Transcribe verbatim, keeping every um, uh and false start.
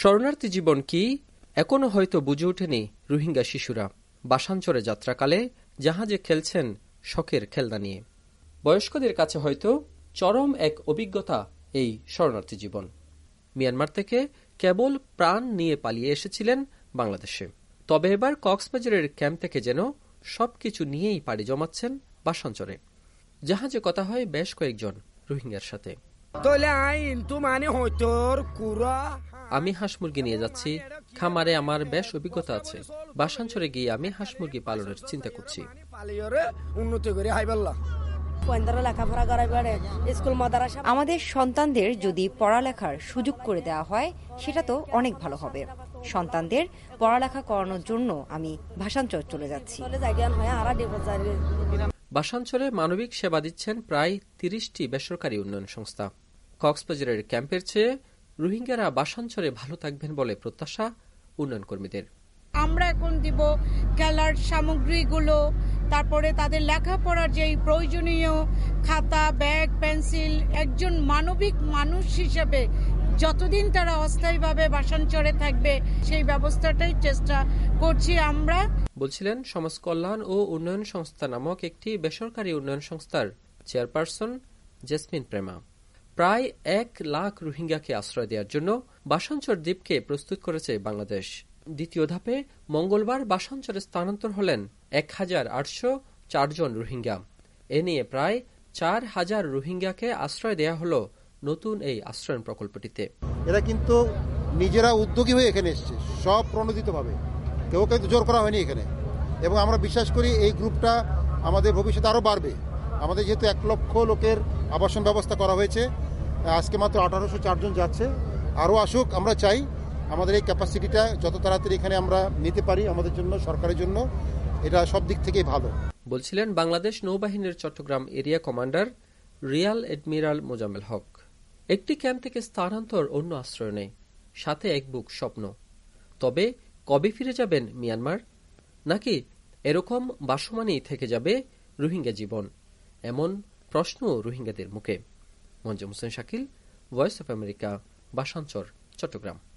শরণার্থী জীবন কি এখনো হয়তো বুঝে ওঠেনি রোহিঙ্গা শিশুরা। বাসাঞ্চরে যাত্রাকালে জাহাজে খেলছেন শখের খেলনা নিয়ে। বয়স্কদের কাছে হয়তো চরম এক অভিজ্ঞতা এই শরণার্থী জীবন। মিয়ানমার থেকে কেবল প্রাণ নিয়ে পালিয়ে এসেছিলেন বাংলাদেশে, তবে এবার কক্সবাজারের ক্যাম্প থেকে যেন সবকিছু নিয়েই পাড়ি জমাচ্ছেন বাসাঞ্চরে। জাহাজে কথা হয় বেশ কয়েকজন রোহিঙ্গার সাথে। আমি হাঁস মুরগি নিয়ে যাচ্ছি, খামারে আমার বেশ অভিজ্ঞতা আছে। বাসাঞ্চরে গিয়ে আমি হাঁস মুরগি পালনের চিন্তা করছি। আমাদের সন্তানদের যদি পড়ালেখার সুযোগ করে দেওয়া হয় সেটা তো অনেক ভালো হবে। সন্তানদের পড়ালেখা করানোর জন্য আমি ভাষাঞ্চর চলে যাচ্ছি। বাসাঞ্চরে মানবিক সেবা দিচ্ছেন প্রায় তিরিশটি বেসরকারি উন্নয়ন সংস্থা। কক্সবাজারের ক্যাম্পের চেয়ে রোহিঙ্গারা বাসাঞ্চরে ভালো থাকবেন বলে প্রত্যাশা উন্নয়ন কর্মীদের। আমরা এখন দিব খেলার সামগ্রীগুলো, তারপরে তাদের লেখাপড়ার যে প্রয়োজনীয় খাতা, ব্যাগ, পেন্সিল। একজন মানবিক মানুষ হিসেবে যতদিন তারা অস্থায়ীভাবে বাসাঞ্চরে থাকবে সেই ব্যবস্থাটাই চেষ্টা করছি আমরা, বলছিলেন সমাজ কল্যাণ ও উন্নয়ন সংস্থা নামক একটি বেসরকারি উন্নয়ন সংস্থার চেয়ারপারসন জেসমিন প্রেমা। প্রায় এক লাখ রোহিঙ্গাকে আশ্রয় দেওয়ার জন্য বাসাঞ্চর দ্বীপকে প্রস্তুত করেছে বাংলাদেশ। দ্বিতীয় ধাপে মঙ্গলবার বাসাঞ্চরে স্থানান্তর হলেন এক হাজার আটশো চার জন রোহিঙ্গা। এ নিয়ে প্রায় চার হাজার রোহিঙ্গাকে আশ্রয় দেয়া হল নতুন এই আশ্রয়ন প্রকল্পটিতে। এরা কিন্তু নিজেরা উদ্যোগী হয়ে এখানে এসছে, সব প্রণোদিতভাবে, কেউ কিন্তু জোর করা হয়নি এখানে। এবং আমরা বিশ্বাস করি এই গ্রুপটা আমাদের ভবিষ্যতে আরও বাড়বে। আমাদের যেহেতু এক লক্ষ লোকের আবাসন ব্যবস্থা করা হয়েছে, আজকে মাত্র আঠারোশো চারজন যাচ্ছে, আরও আসুক। আমরা চাই আমাদের এই ক্যাপাসিটিটা যত তাড়াতাড়ি এখানে আমরা নিতে পারি, আমাদের জন্য, সরকারের জন্য এটা সব দিক থেকেই ভালো, বলছিলেন বাংলাদেশ নৌবাহিনীর Chattogram area commander rear admiral Mozammel Haque. একটি ক্যাম্প থেকে স্থানান্তর অন্য আশ্রয় নেই, সাথে এক বুক স্বপ্ন। তবে কবে ফিরে যাবেন মিয়ানমার, নাকি এরকম বাসমানেই থেকে যাবে রোহিঙ্গা জীবন, এমন প্রশ্ন রোহিঙ্গাদের মুখে। Manjum Hossain Shakil, voice of America, Bhasanchar, Chittagong.